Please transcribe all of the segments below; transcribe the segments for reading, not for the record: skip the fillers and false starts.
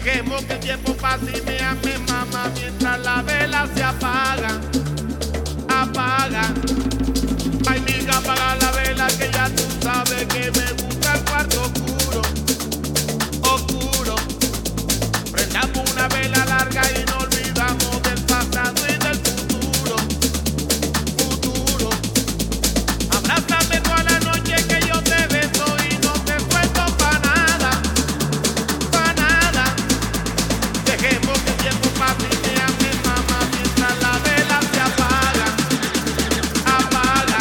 Dejemos que el tiempo pase y me ame, mamá, mientras la vela se apaga, apaga. Ay, mija, apaga la vela que ya tú sabes que me gusta el cuarto oscuro, oscuro. Prendamos una vela larga y no olvidamos del pasado y del futuro, futuro. Abrázame toda la noche que yo te beso y no te suelto pa' nada, pa' nada. Dejemos que el tiempo pase y me ame, mamá, mientras la vela se apaga, apaga.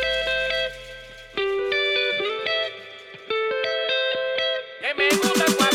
Que me gusta el